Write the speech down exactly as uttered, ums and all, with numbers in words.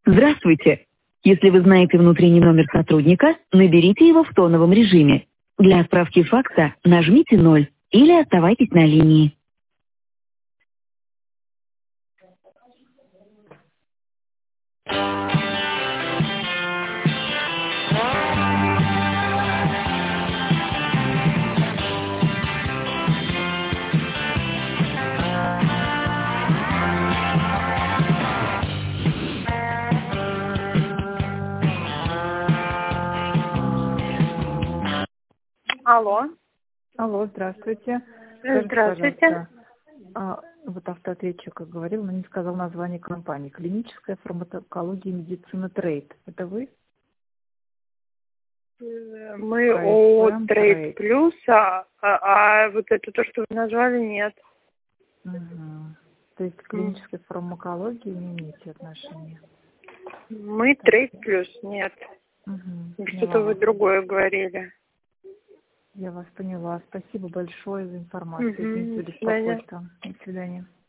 Здравствуйте. Если вы знаете внутренний номер сотрудника, наберите его в тоновом режиме. Для отправки факса нажмите ноль или оставайтесь на линии. Алло. Алло, здравствуйте. Скажите, Здравствуйте. пожалуйста, а, вот автоответчик как говорил, но не сказал название компании. Клиническая фармакология и медицина Трейд. Это вы? Мы КСМ о Трейд Трейд. Плюс, а, а, а вот это то, что вы назвали, нет. Угу. То есть к клинической фармакологии не имеете отношения? Мы Так. Трейд Плюс, нет. Угу. Что-то вы другое говорили. Я вас поняла. Спасибо большое за информацию. Угу. Извините за До свидания. беспокойство. До свидания.